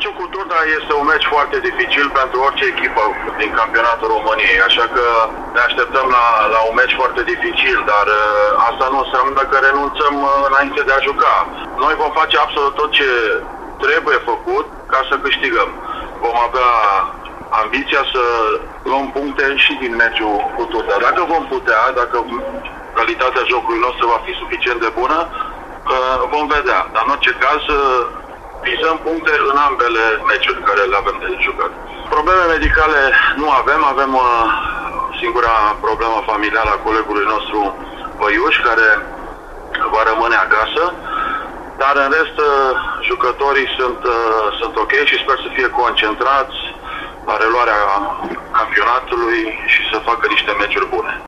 Meciul cu Turda este un meci foarte dificil pentru orice echipă din campionatul României, așa că ne așteptăm la un meci foarte dificil, dar asta nu înseamnă că renunțăm înainte de a juca. Noi vom face absolut tot ce trebuie făcut ca să câștigăm. Vom avea ambiția să luăm puncte și din meciul cu Turda. Dacă vom putea, dacă calitatea jocului nostru va fi suficient de bună, vom vedea. Dar în orice caz, vizăm puncte în ambele meciuri care le avem de jucat. Probleme medicale nu avem, singura problemă familială a colegului nostru Păiuș, care va rămâne acasă, dar în rest jucătorii sunt ok și sper să fie concentrați la reluarea campionatului și să facă niște meciuri bune.